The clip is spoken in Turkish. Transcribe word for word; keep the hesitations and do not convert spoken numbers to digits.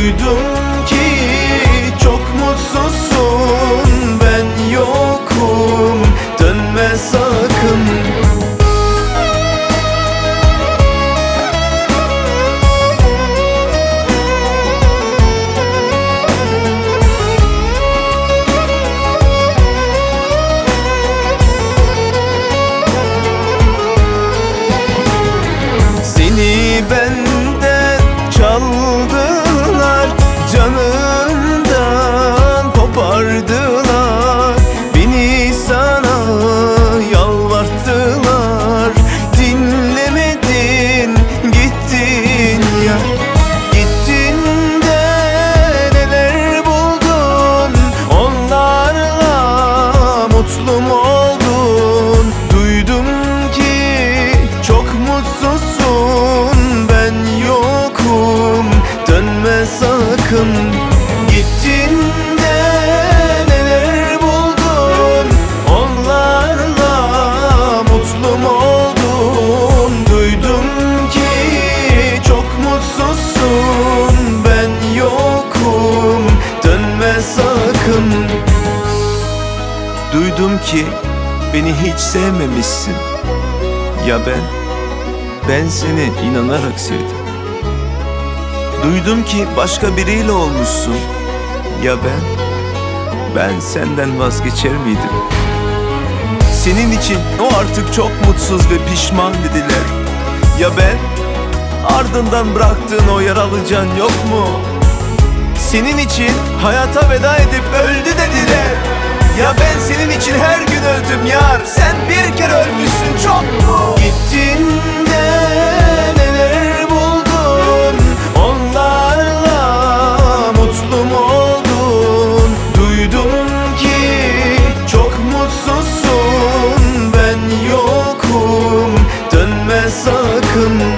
Duydum ki çok mutsuzsun, ben yokum, dönme sakın. Seni benden çaldılar, canımdan kopardılar, beni sana yalvarttılar. Dinlemedin, gittin ya. Gittin de neler buldun, onlarla mutlu mu oldun? Duydum ki çok mutsuzsun, ben yokum, dönme sakın. Gittin de neler buldun, onlarla mutlu mu oldun? Duydum ki çok mutsuzsun, ben yokum, dönme sakın. Duydum ki beni hiç sevmemişsin. Ya ben? Ben seni inanarak sevdim. Duydum ki başka biriyle olmuşsun. Ya ben? Ben senden vazgeçer miydim? Senin için o artık çok mutsuz ve pişman dediler. Ya ben? Ardından bıraktığın o yaralı can yok mu? Senin için hayata veda edip öldü dediler. Ya ben senin için her gün öldüm yar, sen bir kere ölmüşsün çok mu? Gittin de neler buldun, onlarla mutlu mu oldun? Duydum ki çok mutsuzsun, ben yokum, dönme sakın.